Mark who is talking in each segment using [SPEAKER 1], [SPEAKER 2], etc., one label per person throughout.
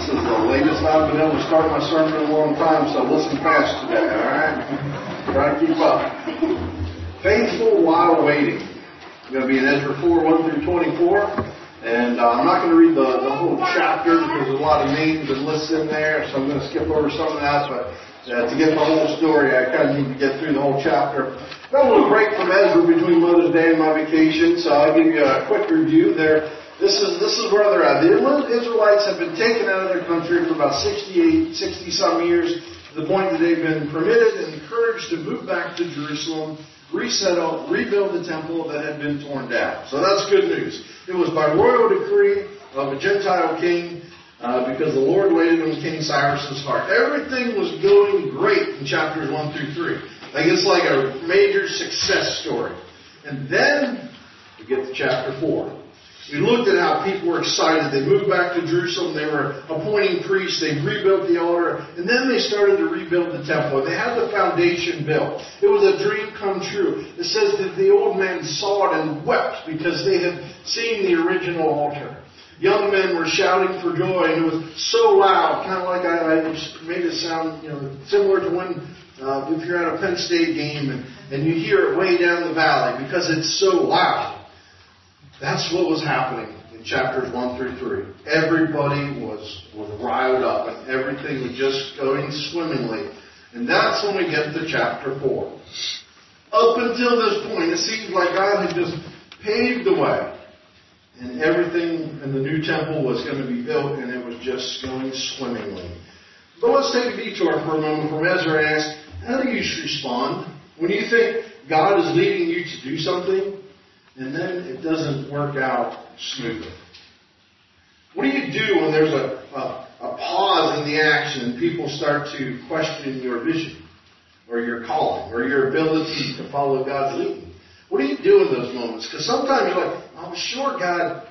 [SPEAKER 1] This is the latest I've been able to start my sermon in a long time, so listen fast today, all right? Try to keep up. Faithful while waiting. I'm going to be in Ezra 4, 1 through 24. And I'm not going to read the whole chapter because there's a lot of names and lists in there, so I'm going to skip over some of that. But to get the whole story, I kind of need to get through the whole chapter. Got a little break from Ezra between Mother's Day and my vacation, so I'll give you a quick review there. This is where they're at. The Israelites have been taken out of their country for about 60-some years, to the point that they've been permitted and encouraged to move back to Jerusalem, resettle, rebuild the temple that had been torn down. So that's good news. It was by royal decree of a Gentile king, because the Lord laid it on King Cyrus's heart. Everything was going great in chapters 1 through 3. Like it's like a major success story. And then we get to chapter 4. We looked at how people were excited. They moved back to Jerusalem. They were appointing priests. They rebuilt the altar. And then they started to rebuild the temple. And they had the foundation built. It was a dream come true. It says that the old men saw it and wept because they had seen the original altar. Young men were shouting for joy, and it was so loud, kind of like I made it sound, similar to when if you're at a Penn State game and you hear it way down the valley because it's so loud. That's what was happening in chapters 1 through 3. Everybody was riled up, and everything was just going swimmingly. And that's when we get to chapter 4. Up until this point, it seems like God had just paved the way. And everything in the new temple was going to be built, and it was just going swimmingly. But let's take a detour for a moment from Ezra and ask, how do you respond when you think God is leading you to do something, and then it doesn't work out smoothly? What do you do when there's a pause in the action and people start to question your vision, or your calling, or your ability to follow God's leading? What do you do in those moments? Because sometimes you're like, I was sure God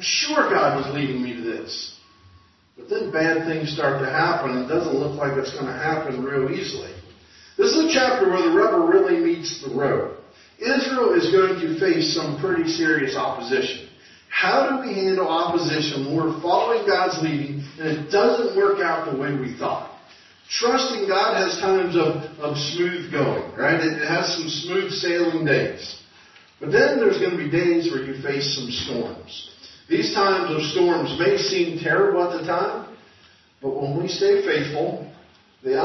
[SPEAKER 1] was leading me to this. But then bad things start to happen, and it doesn't look like it's going to happen real easily. This is a chapter where the rubber really meets the road. Israel is going to face some pretty serious opposition. How do we handle opposition when we're following God's leading and it doesn't work out the way we thought? Trusting God has times of smooth going, right? It has some smooth sailing days. But then there's going to be days where you face some storms. These times of storms may seem terrible at the time, but when we stay faithful, they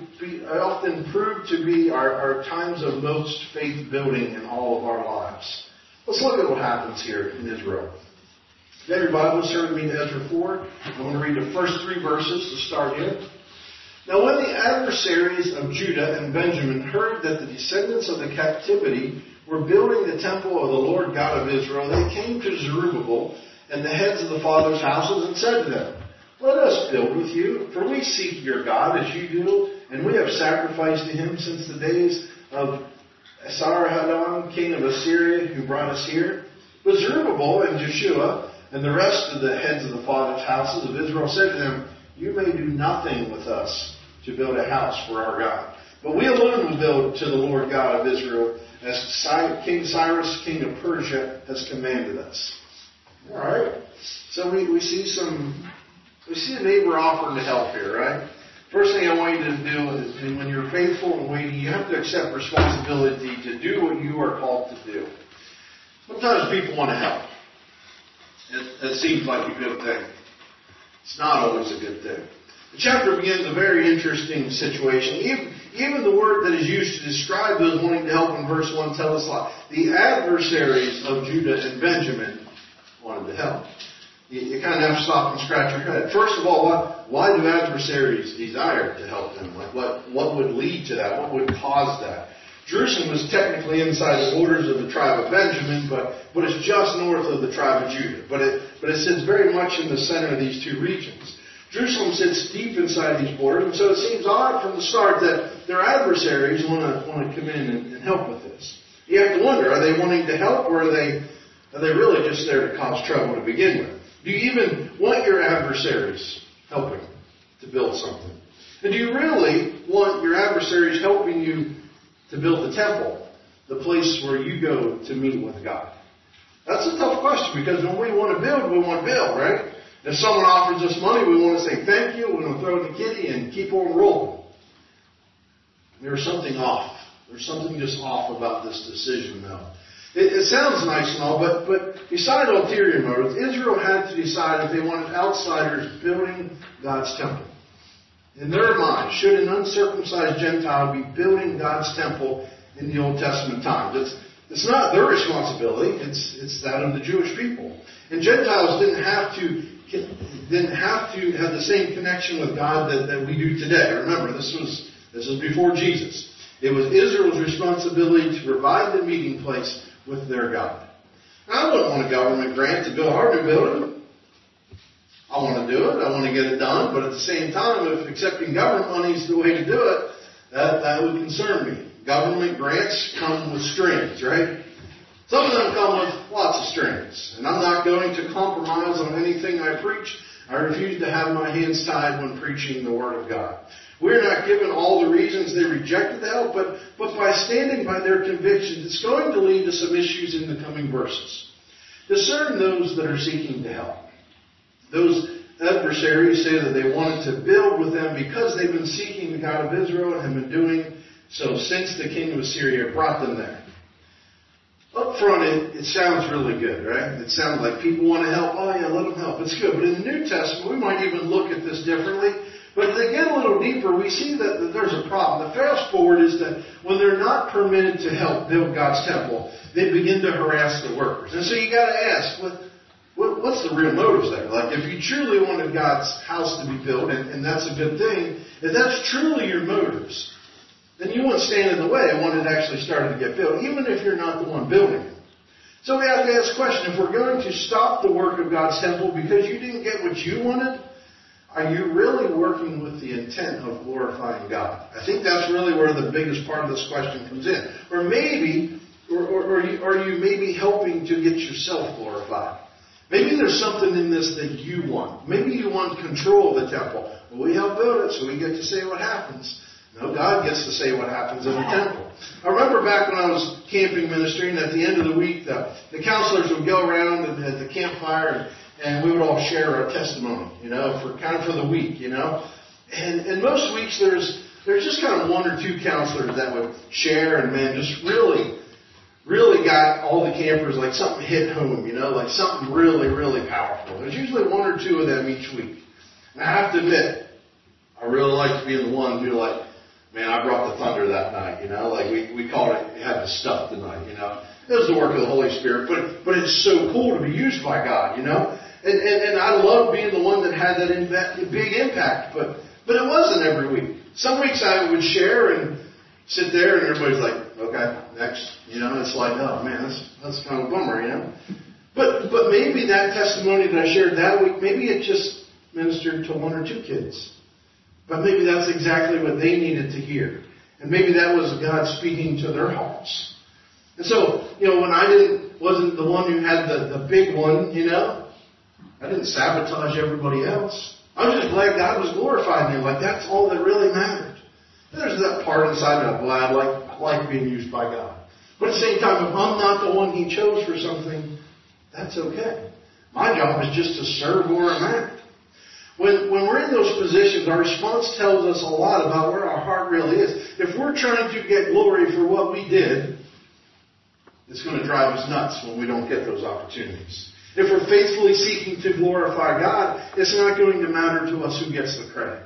[SPEAKER 1] often prove to be our times of most faith building in all of our lives. Let's look at what happens here in Israel. If you have your Bible, turn with me to Ezra 4. I'm going to read the first 3 verses to start here. Now when the adversaries of Judah and Benjamin heard that the descendants of the captivity were building the temple of the Lord God of Israel, they came to Zerubbabel and the heads of the fathers' houses and said to them, Let us build with you, for we seek your God as you do, and we have sacrificed to him since the days of Esarhaddon, king of Assyria, who brought us here. But Zerubbabel and Jeshua and the rest of the heads of the fathers' houses of Israel said to them, You may do nothing with us to build a house for our God. But we alone will build to the Lord God of Israel, as King Cyrus, king of Persia, has commanded us. All right. So we see a neighbor offering to help here, right? First thing I want you to do is, when you're faithful and waiting, you have to accept responsibility to do what you are called to do. Sometimes people want to help. It seems like a good thing. It's not always a good thing. The chapter begins a very interesting situation. Even the word that is used to describe those wanting to help in verse 1 tells us a lot. The adversaries of Judah and Benjamin wanted to help. You kind of have to stop and scratch your head. First of all, why do adversaries desire to help them? Like what would lead to that? What would cause that? Jerusalem was technically inside the borders of the tribe of Benjamin, but it's just north of the tribe of Judah. But it sits very much in the center of these two regions. Jerusalem sits deep inside these borders, and so it seems odd from the start that their adversaries want to come in and help with this. You have to wonder, are they wanting to help, or are they really just there to cause trouble to begin with? Do you even want your adversaries helping to build something? And do you really want your adversaries helping you to build the temple, the place where you go to meet with God? That's a tough question, because when we want to build, right? If someone offers us money, we want to say thank you, we want to throw in the kitty and keep on rolling. There's something off. There's something just off about this decision, though. It sounds nice and all, but beside ulterior motives, Israel had to decide if they wanted outsiders building God's temple. In their mind, should an uncircumcised Gentile be building God's temple in the Old Testament times? It's not their responsibility. It's that of the Jewish people. And Gentiles didn't have to have the same connection with God that we do today. Remember, this was before Jesus. It was Israel's responsibility to provide the meeting place with their God. Now, I wouldn't want a government grant to build our new building. I want to do it. I want to get it done. But at the same time, if accepting government money is the way to do it, that would concern me. Government grants come with strings, right? Some of them come with lots of strings. And I'm not going to compromise on anything I preach. I refuse to have my hands tied when preaching the Word of God. We're not given all the reasons they rejected the help, but by standing by their convictions, it's going to lead to some issues in the coming verses. Discern those that are seeking to help. Those adversaries say that they wanted to build with them because they've been seeking the God of Israel and have been doing so since the king of Assyria brought them there. Up front, it sounds really good, right? It sounds like people want to help. Oh, yeah, let them help. It's good. But in the New Testament, we might even look at this differently. But to get a little deeper, we see that there's a problem. The fast forward is that when they're not permitted to help build God's temple, they begin to harass the workers. And so you got to ask, what's the real motives there? Like, if you truly wanted God's house to be built, and that's a good thing, if that's truly your motives, then you won't stand in the way when it actually started to get built, even if you're not the one building it. So we have to ask the question, if we're going to stop the work of God's temple because you didn't get what you wanted, are you really working with the intent of glorifying God? I think that's really where the biggest part of this question comes in. Or maybe, are you maybe helping to get yourself glorified? Maybe there's something in this that you want. Maybe you want control of the temple. Well, we help build it, so we get to say what happens. No, God gets to say what happens in the temple. I remember back when I was camping ministry, and at the end of the week, the counselors would go around at the campfire, and we would all share our testimony, for the week, And most weeks there's just kind of one or two counselors that would share, and man, just really got all the campers, like something hit home, like something really, really powerful. There's usually one or two of them each week. And I have to admit, I really like being the one who man, I brought the thunder that night, we called it, had the stuff tonight, It was the work of the Holy Spirit, but it's so cool to be used by God, And I love being the one that had that big impact, but it wasn't every week. Some weeks I would share and sit there and everybody's like, okay, next, it's like, oh man, that's kind of a bummer, But maybe that testimony that I shared that week, maybe it just ministered to one or two kids. But maybe that's exactly what they needed to hear. And maybe that was God speaking to their hearts. And so, when I wasn't the one who had the big one, I didn't sabotage everybody else. I was just glad God was glorified in me. That's all that really mattered. And there's that part inside that I like being used by God. But at the same time, if I'm not the one He chose for something, that's okay. My job is just to serve where I'm at. When we're in those positions, our response tells us a lot about where our heart really is. If we're trying to get glory for what we did, it's going to drive us nuts when we don't get those opportunities. If we're faithfully seeking to glorify God, it's not going to matter to us who gets the credit.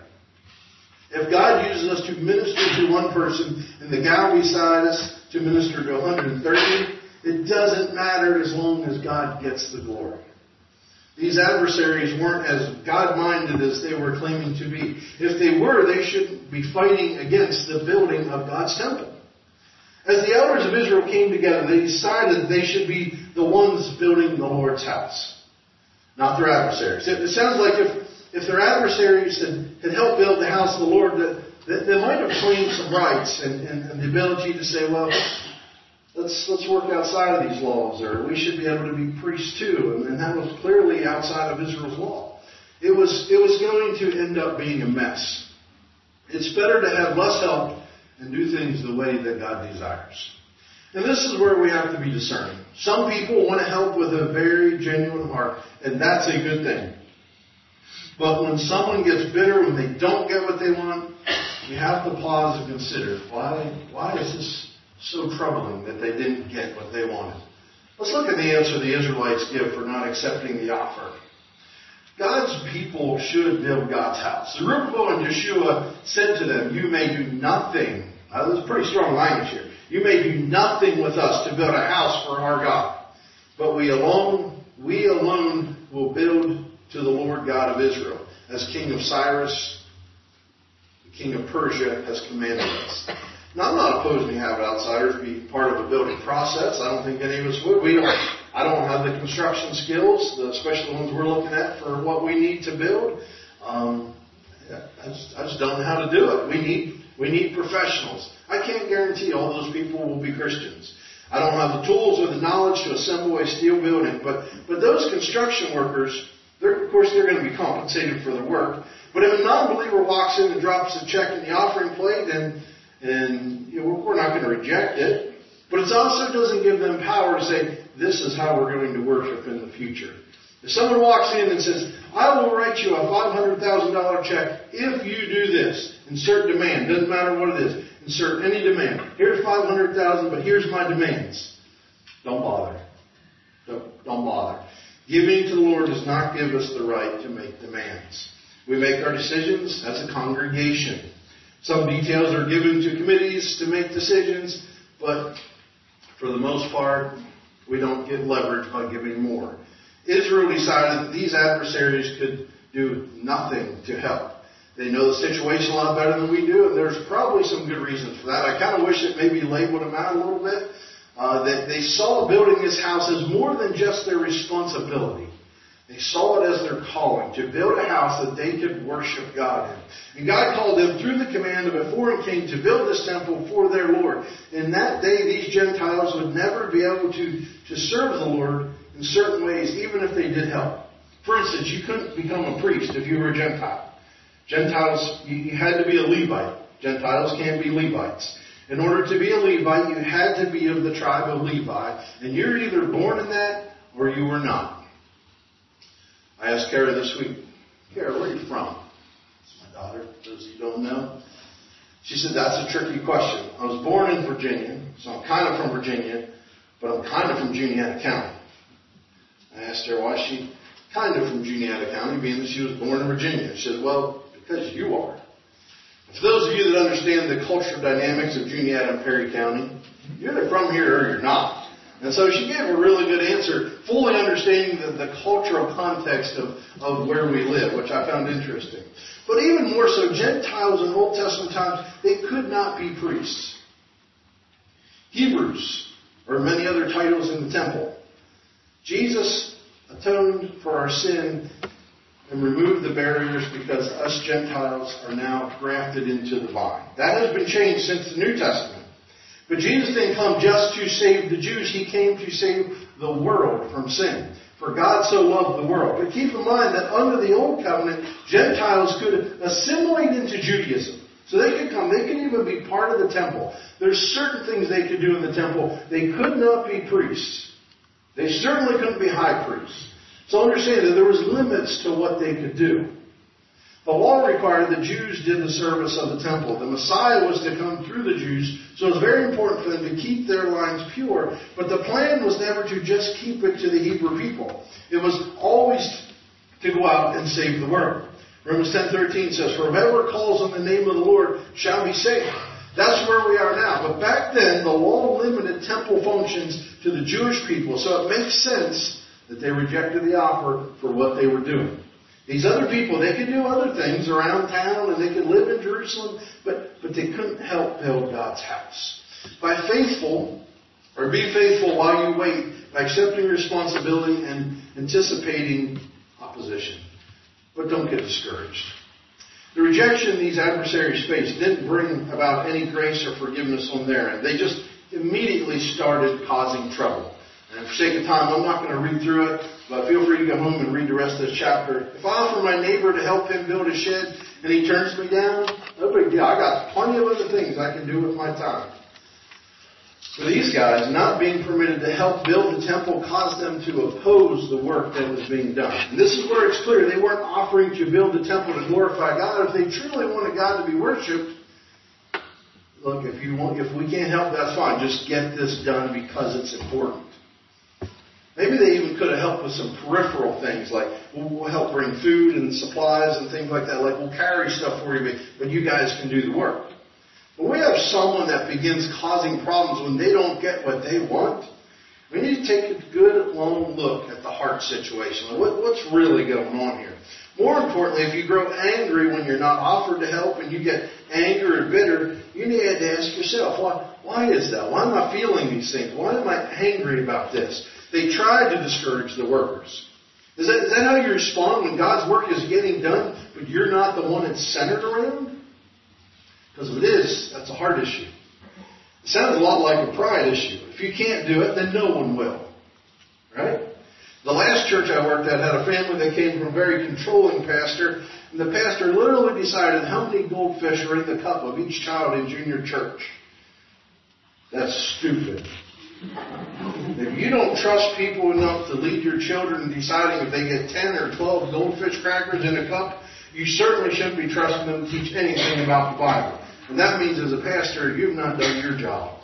[SPEAKER 1] If God uses us to minister to one person and the guy beside us to minister to 130, it doesn't matter as long as God gets the glory. These adversaries weren't as God-minded as they were claiming to be. If they were, they shouldn't be fighting against the building of God's temple. As the elders of Israel came together, they decided they should be the ones building the Lord's house, not their adversaries. It sounds like if their adversaries had helped build the house of the Lord, that they might have claimed some rights and the ability to say, well, let's work outside of these laws, or we should be able to be priests too. And that was clearly outside of Israel's law. It was going to end up being a mess. It's better to have less help and do things the way that God desires. And this is where we have to be discerning. Some people want to help with a very genuine heart, and that's a good thing. But when someone gets bitter, when they don't get what they want, you have to pause and consider, why is this so troubling that they didn't get what they wanted? Let's look at the answer the Israelites give for not accepting the offer. God's people should build God's house. Zerubbabel and Joshua said to them, you may do nothing. Now, this is pretty strong language here. You may do nothing with us to build a house for our God. But we alone will build to the Lord God of Israel, as King of Cyrus, the King of Persia, has commanded us. Now, I'm not opposed to have outsiders be part of a building process. I don't think any of us would. I don't have the construction skills, especially the ones we're looking at for what we need to build. I just don't know how to do it. We need professionals. I can't guarantee all those people will be Christians. I don't have the tools or the knowledge to assemble a steel building. But those construction workers, of course, they're going to be compensated for their work. But if a non-believer walks in and drops a check in the offering plate, and we're not going to reject it. But it also doesn't give them power to say, this is how we're going to worship in the future. If someone walks in and says, I will write you a $500,000 check if you do this, insert demand, doesn't matter what it is, insert any demand. Here's $500,000, but here's my demands. Don't bother. Don't bother. Giving to the Lord does not give us the right to make demands. We make our decisions as a congregation. Some details are given to committees to make decisions, but for the most part, we don't get leverage by giving more. Israel decided that these adversaries could do nothing to help. They know the situation a lot better than we do, and there's probably some good reasons for that. I kind of wish it maybe labeled them out a little bit. That they saw building this house as more than just their responsibility. They saw it as their calling, to build a house that they could worship God in. And God called them through the command of a foreign king to build this temple for their Lord. In that day, these Gentiles would never be able to serve the Lord in certain ways, even if they did help. For instance, you couldn't become a priest if you were a Gentile. Gentiles, you had to be a Levite. Gentiles can't be Levites. In order to be a Levite, you had to be of the tribe of Levi. And you're either born in that or you were not. I asked Kara this week, Kara, where are you from? It's my daughter, those who don't know. She said, that's a tricky question. I was born in Virginia, so I'm kind of from Virginia, but I'm kind of from Juniata County. I asked her why she kind of from Juniata County, being that she was born in Virginia. She said, well, because you are. For those of you that understand the cultural dynamics of Juniata and Perry County, you're either from here or you're not. And so she gave a really good answer, fully understanding the cultural context of where we live, which I found interesting. But even more so, Gentiles in Old Testament times, they could not be priests. Hebrews, or many other titles in the temple. Jesus atoned for our sin and removed the barriers because us Gentiles are now grafted into the vine. That has been changed since the New Testament. But Jesus didn't come just to save the Jews. He came to save the world from sin. For God so loved the world. But keep in mind that under the Old Covenant, Gentiles could assimilate into Judaism. So they could come. They could even be part of the temple. There's certain things they could do in the temple. They could not be priests. They certainly couldn't be high priests. So understand that there was limits to what they could do. The law required the Jews did the service of the temple. The Messiah was to come through the Jews, so it was very important for them to keep their lines pure. But the plan was never to just keep it to the Hebrew people. It was always to go out and save the world. Romans 10:13 says, for whoever calls on the name of the Lord shall be saved. That's where we are now. But back then, the law limited temple functions to the Jewish people, so it makes sense that they rejected the offer for what they were doing. These other people, they could do other things around town and they could live in Jerusalem, but they couldn't help build God's house. Be faithful while you wait, by accepting responsibility and anticipating opposition. But don't get discouraged. The rejection these adversaries faced didn't bring about any grace or forgiveness on their end. They just immediately started causing trouble. And for sake of time, I'm not going to read through it, but feel free to go home and read the rest of this chapter. If I offer my neighbor to help him build a shed and he turns me down, no big deal. I got plenty of other things I can do with my time. For these guys, not being permitted to help build the temple caused them to oppose the work that was being done. And this is where it's clear. They weren't offering to build the temple to glorify God. If they truly wanted God to be worshipped, look, if we can't help, that's fine. Just get this done because it's important. Maybe they even could have helped with some peripheral things, like we'll help bring food and supplies and things like that. Like we'll carry stuff for you, but you guys can do the work. When we have someone that begins causing problems when they don't get what they want, we need to take a good long look at the heart situation. What's really going on here? More importantly, if you grow angry when you're not offered to help and you get angry or bitter, you need to ask yourself, why is that? Why am I feeling these things? Why am I angry about this? They tried to discourage the workers. Is that how you respond when God's work is getting done, but you're not the one it's centered around? Because if it is, that's a heart issue. It sounds a lot like a pride issue. If you can't do it, then no one will. Right? The last church I worked at had a family that came from a very controlling pastor, and the pastor literally decided how many goldfish are in the cup of each child in junior church. That's stupid. If you don't trust people enough to lead your children in deciding if they get 10 or 12 goldfish crackers in a cup, you certainly shouldn't be trusting them to teach anything about the Bible. And that means as a pastor, you've not done your job.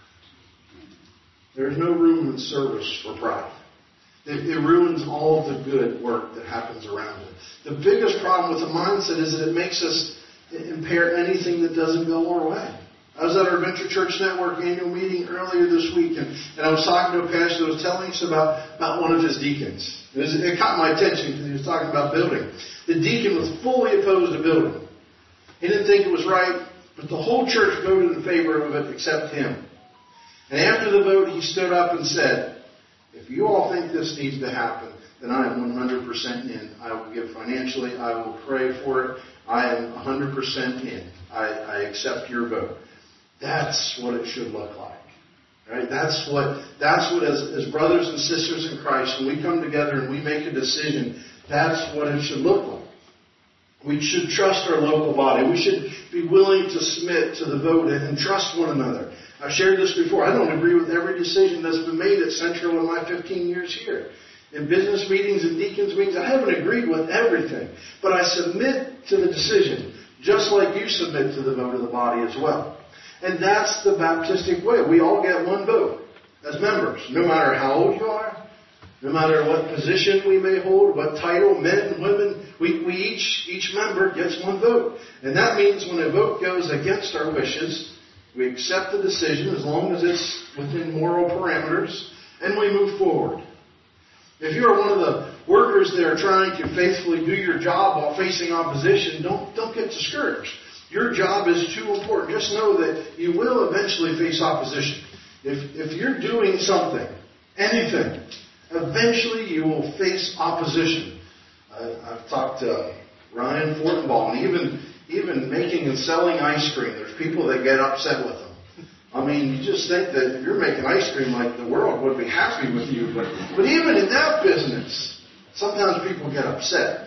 [SPEAKER 1] There's no room in service for pride. It ruins all the good work that happens around it. The biggest problem with the mindset is that it makes us impair anything that doesn't go our way. I was at our Venture Church Network annual meeting earlier this week, and I was talking to a pastor that was telling us about one of his deacons. It caught my attention because he was talking about building. The deacon was fully opposed to building. He didn't think it was right, but the whole church voted in favor of it except him. And after the vote, he stood up and said, if you all think this needs to happen, then I am 100% in. I will give financially. I will pray for it. I am 100% in. I accept your vote. That's what it should look like. Right? That's what as brothers and sisters in Christ, when we come together and we make a decision, that's what it should look like. We should trust our local body. We should be willing to submit to the vote and trust one another. I've shared this before. I don't agree with every decision that's been made at Central in my 15 years here. In business meetings and deacons meetings, I haven't agreed with everything. But I submit to the decision, just like you submit to the vote of the body as well. And that's the Baptistic way. We all get one vote as members, no matter how old you are, no matter what position we may hold, what title, men and women, each member gets one vote. And that means when a vote goes against our wishes, we accept the decision as long as it's within moral parameters, and we move forward. If you are one of the workers that are trying to faithfully do your job while facing opposition, don't get discouraged. Your job is too important. Just know that you will eventually face opposition. If you're doing something, anything, eventually you will face opposition. I've talked to Ryan Fortenbaugh, and even making and selling ice cream, there's people that get upset with them. I mean, you just think that if you're making ice cream, like the world would be happy with you. But even in that business, sometimes people get upset.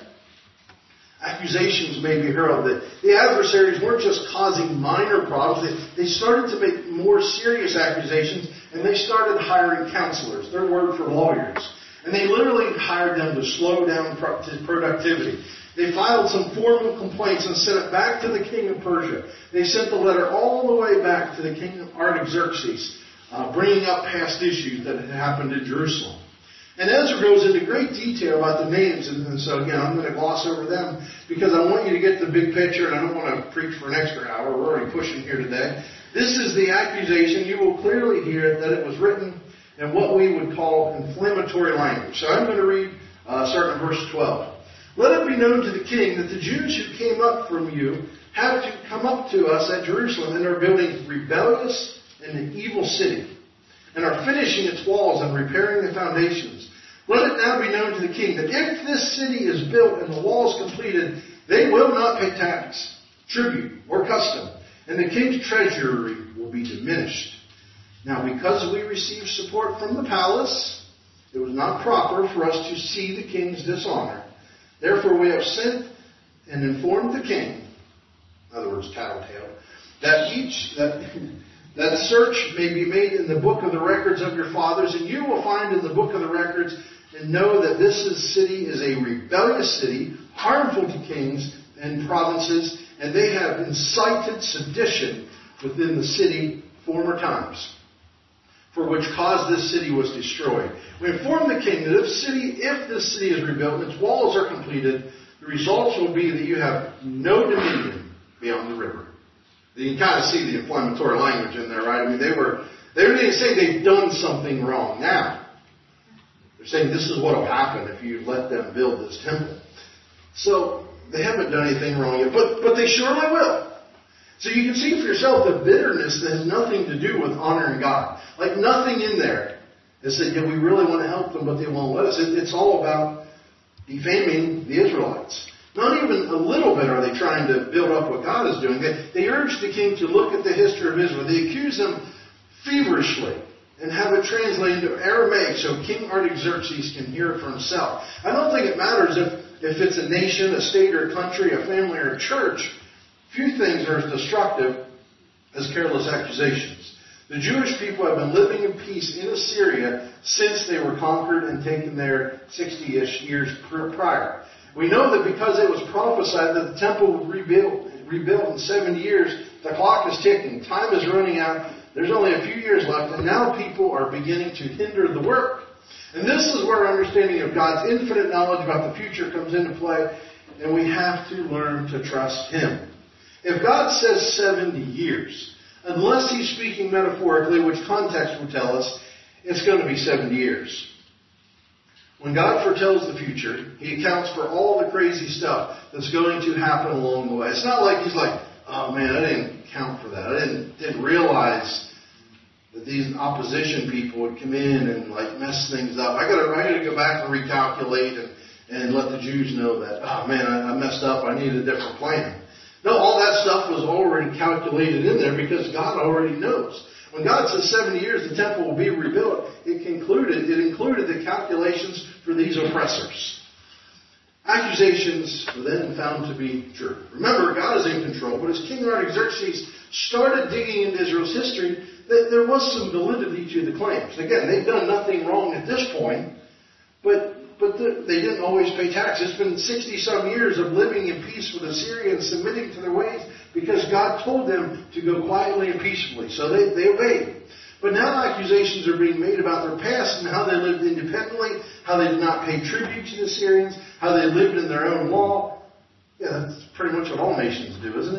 [SPEAKER 1] Accusations may be hurled. The adversaries weren't just causing minor problems. They started to make more serious accusations, and they started hiring counselors, their word for lawyers. And they literally hired them to slow down productivity. They filed some formal complaints and sent it back to the king of Persia. They sent the letter all the way back to the king of Artaxerxes, bringing up past issues that had happened in Jerusalem. And Ezra goes into great detail about the names, and so again, I'm going to gloss over them because I want you to get the big picture, and I don't want to preach for an extra hour. We're already pushing here today. This is the accusation. You will clearly hear that it was written in what we would call inflammatory language. So I'm going to read starting in verse 12. Let it be known to the king that the Jews who came up from you have to come up to us at Jerusalem and are building rebellious and an evil city, and are finishing its walls and repairing the foundations. Let it now be known to the king that if this city is built and the walls completed, they will not pay tax, tribute, or custom, and the king's treasury will be diminished. Now, because we received support from the palace, it was not proper for us to see the king's dishonor. Therefore, we have sent and informed the king, in other words, tattletale, that that search may be made in the book of the records of your fathers, and you will find in the book of the records and know that this city is a rebellious city, harmful to kings and provinces, and they have incited sedition within the city former times, for which cause this city was destroyed. We inform the king that if this city is rebuilt and its walls are completed, the results will be that you have no dominion beyond the river. You can kind of see the inflammatory language in there, right? I mean, they didn't say they've done something wrong now. They're saying this is what will happen if you let them build this temple. So they haven't done anything wrong yet, but they surely will. So you can see for yourself the bitterness that has nothing to do with honoring God. Like nothing in there is that, we really want to help them, but they won't let us. It's all about defaming the Israelites. Not even a little bit are they trying to build up what God is doing. They urge the king to look at the history of Israel. They accuse them feverishly and have it translated into Aramaic so King Artaxerxes can hear it for himself. I don't think it matters if it's a nation, a state, or a country, a family, or a church. Few things are as destructive as careless accusations. The Jewish people have been living in peace in Assyria since they were conquered and taken there 60-ish years prior. We know that because it was prophesied that the temple would rebuild in 70 years, the clock is ticking. Time is running out. There's only a few years left, and now people are beginning to hinder the work. And this is where our understanding of God's infinite knowledge about the future comes into play, and we have to learn to trust Him. If God says 70 years, unless He's speaking metaphorically, which context will tell us, it's going to be 70 years. When God foretells the future, He accounts for all the crazy stuff that's going to happen along the way. It's not like He's like, oh man, I didn't count for that. I didn't realize that these opposition people would come in and like mess things up. I gotta go back and recalculate and let the Jews know that, oh man, I messed up. I need a different plan. No, all that stuff was already calculated in there because God already knows. When God says 70 years, the temple will be rebuilt, it included the calculations for these oppressors. Accusations were then found to be true. Remember, God is in control, but as King Artaxerxes started digging into Israel's history, there was some validity to the claims. Again, they've done nothing wrong at this point, but they didn't always pay tax. It's been 60-some years of living in peace with Assyria and submitting to their ways because God told them to go quietly and peacefully. So they obeyed. But now accusations are being made about their past and how they lived independently, how they did not pay tribute to the Assyrians, how they lived in their own law. Yeah, that's pretty much what all nations do, isn't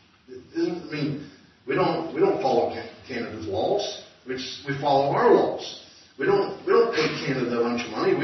[SPEAKER 1] it? We don't follow Canada's laws. We follow our laws. We don't pay Canada a bunch of money.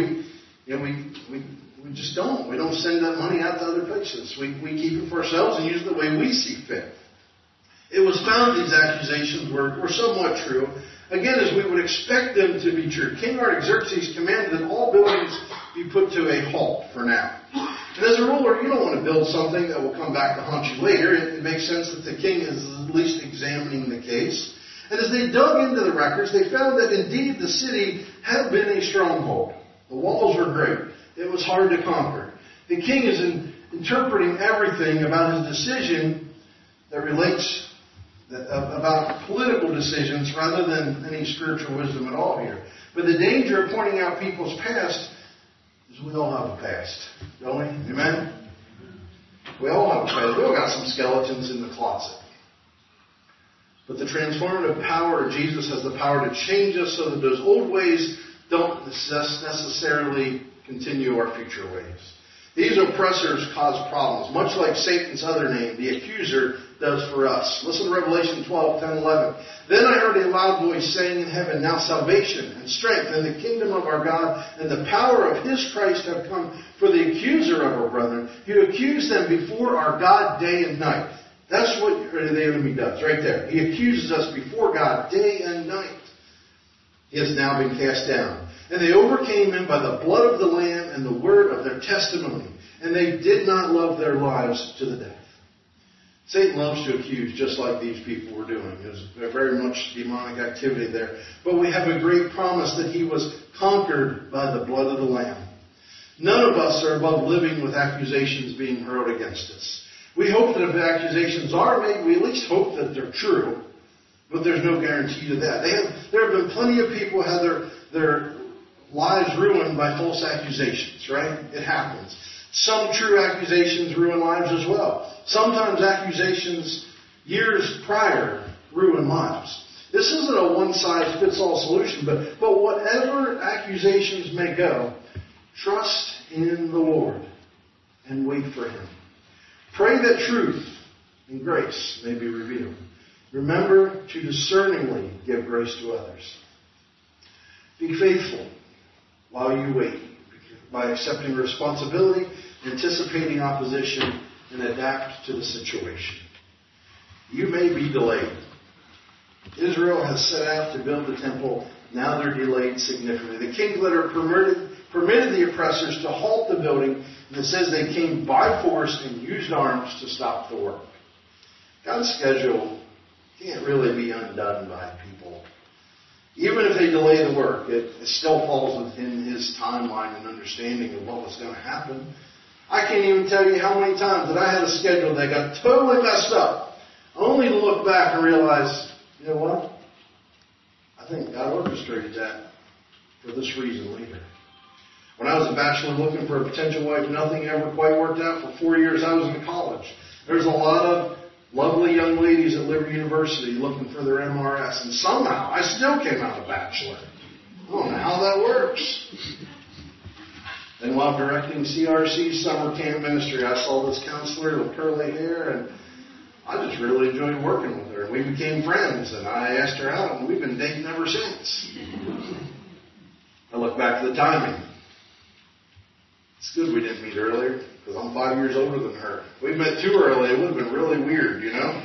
[SPEAKER 1] We just don't. We don't send that money out to other places. We keep it for ourselves and use it the way we see fit. It was found these accusations were somewhat true. Again, as we would expect them to be true. King Artaxerxes commanded that all buildings be put to a halt for now. And as a ruler, you don't want to build something that will come back to haunt you later. It makes sense that the king is at least examining the case. And as they dug into the records, they found that indeed the city had been a stronghold. The walls were great. It was hard to conquer. The king is interpreting everything about his decision that relates about political decisions rather than any spiritual wisdom at all here. But the danger of pointing out people's past is we all have a past, don't we? Amen? We all have a past. We all got some skeletons in the closet. But the transformative power of Jesus has the power to change us so that those old ways don't necessarily continue our future ways. These oppressors cause problems, much like Satan's other name, the accuser, does for us. Listen to Revelation 12, 10, 11. Then I heard a loud voice saying in heaven, now salvation and strength and the kingdom of our God and the power of His Christ have come, for the accuser of our brethren, who accused them before our God day and night. That's what the enemy does, right there. He accuses us before God day and night. He has now been cast down. And they overcame him by the blood of the Lamb and the word of their testimony. And they did not love their lives to the death. Satan loves to accuse, just like these people were doing. There's very much demonic activity there. But we have a great promise that he was conquered by the blood of the Lamb. None of us are above living with accusations being hurled against us. We hope that if accusations are made, we at least hope that they're true. But there's no guarantee to that. There have been plenty of people who had their lives ruined by false accusations, right? It happens. Some true accusations ruin lives as well. Sometimes accusations years prior ruin lives. This isn't a one-size-fits-all solution, but whatever accusations may go, trust in the Lord and wait for Him. Pray that truth and grace may be revealed. Remember to discerningly give grace to others. Be faithful while you wait by accepting responsibility, anticipating opposition, and adapt to the situation. You may be delayed. Israel has set out to build the temple. Now they're delayed significantly. The king's letter permitted the oppressors to halt the building, and it says they came by force and used arms to stop the work. God's schedule can't really be undone by people. Even if they delay the work, it still falls within His timeline and understanding of what was going to happen. I can't even tell you how many times that I had a schedule that got totally messed up, only to look back and realize, you know what? I think God orchestrated that for this reason later. When I was a bachelor looking for a potential wife, nothing ever quite worked out. For 4 years I was in college. There's a lot of lovely young ladies at Liberty University looking for their MRS, and somehow I still came out a bachelor. I don't know how that works. And while directing CRC's summer camp ministry, I saw this counselor with curly hair, and I just really enjoyed working with her. And we became friends, and I asked her out, and we've been dating ever since. I look back to the timing. It's good we didn't meet earlier, because I'm 5 years older than her. If we met too early, it would have been really weird, you know?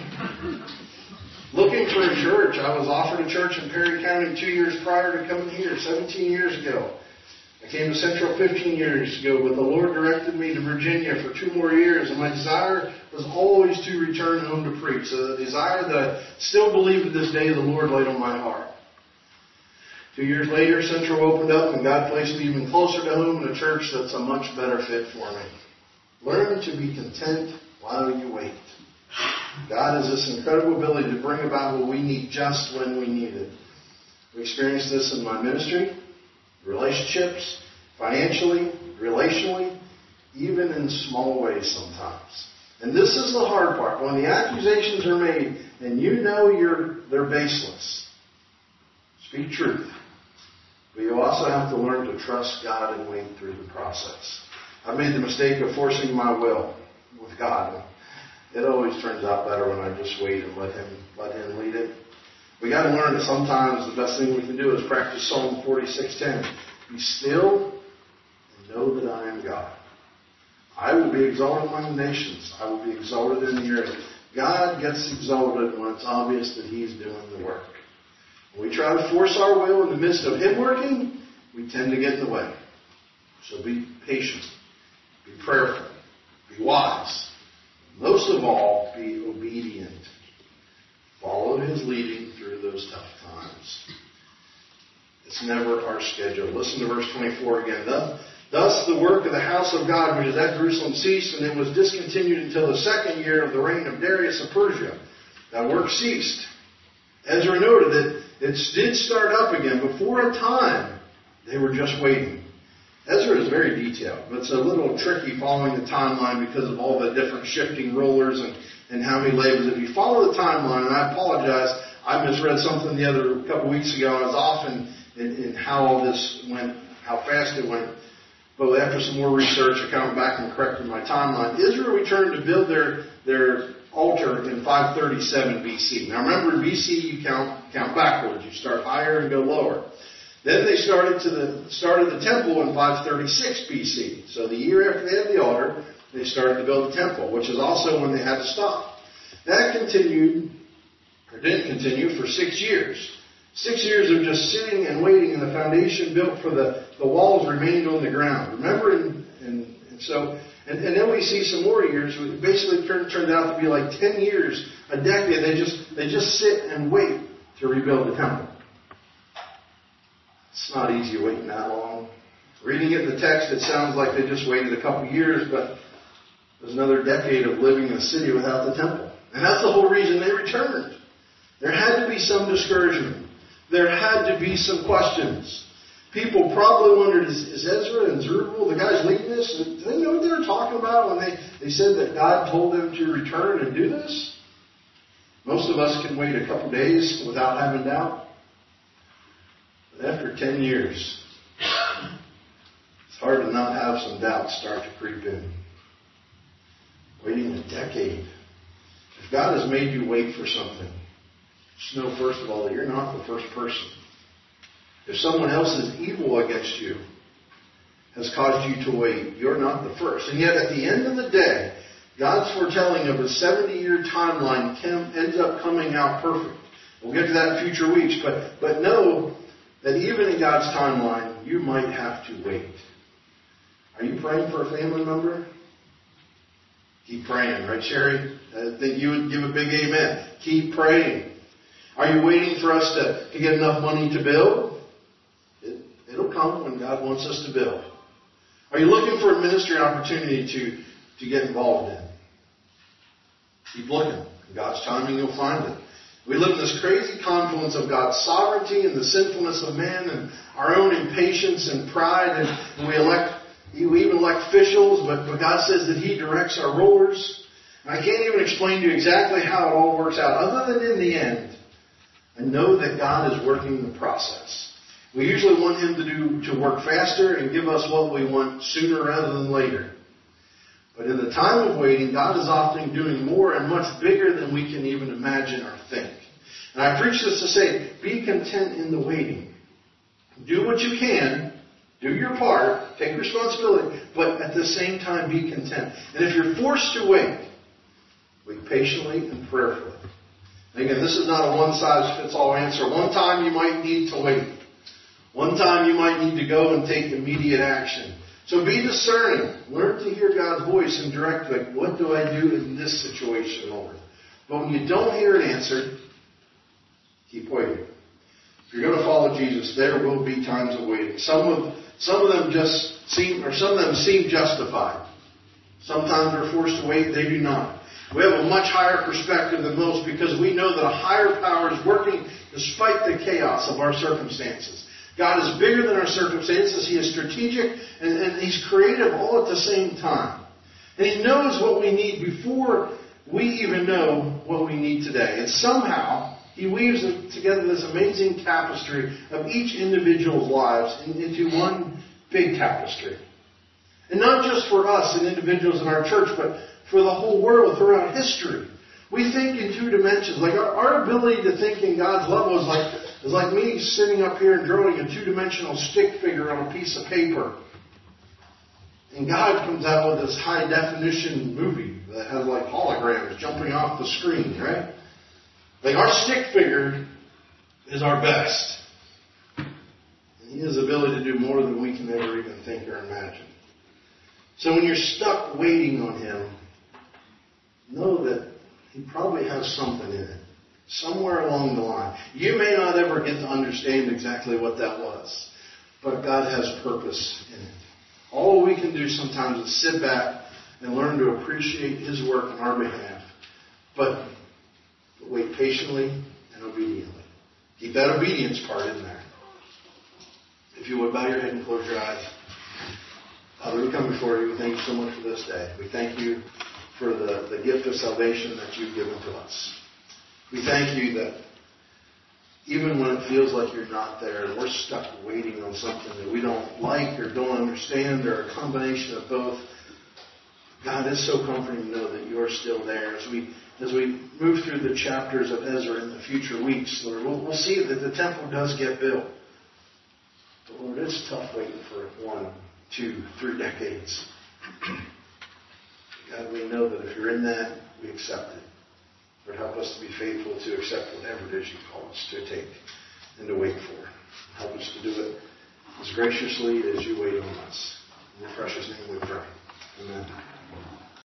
[SPEAKER 1] Looking for a church. I was offered a church in Perry County 2 years prior to coming here, 17 years ago. I came to Central 15 years ago, but the Lord directed me to Virginia for 2 more years, and my desire was always to return home to preach. So the desire that I still believe to this day the Lord laid on my heart. 2 years later, Central opened up, and God placed me even closer to home in a church that's a much better fit for me. Learn to be content while you wait. God has this incredible ability to bring about what we need just when we need it. We experienced this in my ministry, relationships, financially, relationally, even in small ways sometimes. And this is the hard part. When the accusations are made and you know they're baseless, speak truth. But you also have to learn to trust God and wait through the process. I made the mistake of forcing my will with God. It always turns out better when I just wait and let Him lead it. We got to learn that sometimes the best thing we can do is practice Psalm 46:10. Be still and know that I am God. I will be exalted among the nations. I will be exalted in the earth. God gets exalted when it's obvious that He's doing the work. When we try to force our will in the midst of Him working, we tend to get in the way. So be patient. Be prayerful. Be wise. Most of all, be obedient. Follow His leading through those tough times. It's never our schedule. Listen to verse 24 again. Thus the work of the house of God, which is at Jerusalem, ceased, and it was discontinued until the 2nd year of the reign of Darius of Persia. That work ceased. Ezra noted that it did start up again, but for a time they were just waiting. Ezra is very detailed, but it's a little tricky following the timeline because of all the different shifting rulers and how many labors. If you follow the timeline, and I apologize, I misread something a couple weeks ago. I was off in how all this went, how fast it went. But after some more research, I come back and corrected my timeline. Israel returned to build their altar in 537 BC. Now remember, in BC you count backwards. You start higher and go lower. Then they started the temple in 536 BC. So the year after they had the altar, they started to build the temple, which is also when they had to stop. That didn't continue for 6 years. 6 years of just sitting and waiting, and the foundation built for the walls remained on the ground. Remember, and then we see some more years. It basically turned out to be like 10 years, a decade. They just sit and wait to rebuild the temple. It's not easy waiting that long. Reading it in the text, it sounds like they just waited a couple years, but there's another decade of living in a city without the temple. And that's the whole reason they returned. There had to be some discouragement. There had to be some questions. People probably wondered, is Ezra and Zerubbabel, the guys leading this, do they know what they were talking about when they said that God told them to return and do this? Most of us can wait a couple days without having doubt. But after 10 years, it's hard to not have some doubts start to creep in. Waiting a decade. If God has made you wait for something, just know first of all that you're not the first person. If someone else's evil against you has caused you to wait, you're not the first. And yet at the end of the day, God's foretelling of a 70-year timeline ends up coming out perfect. We'll get to that in future weeks. But know that even in God's timeline, you might have to wait. Are you praying for a family member? Keep praying, right, Sherry? I think you would give a big amen. Keep praying. Are you waiting for us to get enough money to build? It'll come when God wants us to build. Are you looking for a ministry opportunity to get involved in? Keep looking. In God's timing, you'll find it. We live in this crazy confluence of God's sovereignty and the sinfulness of man and our own impatience and pride. And we even elect officials, but God says that He directs our rulers. And I can't even explain to you exactly how it all works out, other than in the end, I know that God is working the process. We usually want Him to work faster and give us what we want sooner rather than later. But in the time of waiting, God is often doing more and much bigger than we can even imagine or think. And I preach this to say, be content in the waiting. Do what you can. Do your part. Take responsibility. But at the same time, be content. And if you're forced to wait patiently and prayerfully. And again, this is not a one-size-fits-all answer. One time you might need to wait. One time you might need to go and take immediate action. So be discerning. Learn to hear God's voice and direct, like, what do I do in this situation, Lord? But when you don't hear an answer, keep waiting. If you're going to follow Jesus, there will be times of waiting. Some of them seem justified. Sometimes we're forced to wait, they do not. We have a much higher perspective than most because we know that a higher power is working despite the chaos of our circumstances. God is bigger than our circumstances. He is strategic and He's creative all at the same time. And He knows what we need before we even know what we need today. And somehow He weaves together this amazing tapestry of each individual's lives into one big tapestry. And not just for us and individuals in our church, but for the whole world throughout history. We think in two dimensions. Like our ability to think in God's level is like me sitting up here and drawing a two-dimensional stick figure on a piece of paper. And God comes out with this high-definition movie that has like holograms jumping off the screen, right? Like our stick figure is our best. And He has the ability to do more than we can ever even think or imagine. So when you're stuck waiting on Him, know that He probably has something in it. Somewhere along the line. You may not ever get to understand exactly what that was. But God has purpose in it. All we can do sometimes is sit back and learn to appreciate His work on our behalf. But wait patiently and obediently. Keep that obedience part in there. If you would, bow your head and close your eyes. Father, we come before You. We thank You so much for this day. We thank You for the gift of salvation that You've given to us. We thank You that even when it feels like You're not there, and we're stuck waiting on something that we don't like or don't understand, or a combination of both, God, it's so comforting to know that You're still there. As we move through the chapters of Ezra in the future weeks, Lord, we'll see that the temple does get built. But Lord, it's tough waiting for 1, 2, 3 decades. God, we know that if You're in that, we accept it. Lord, help us to be faithful to accept whatever it is You call us to take and to wait for. Help us to do it as graciously as You wait on us. In Your precious name we pray. Amen.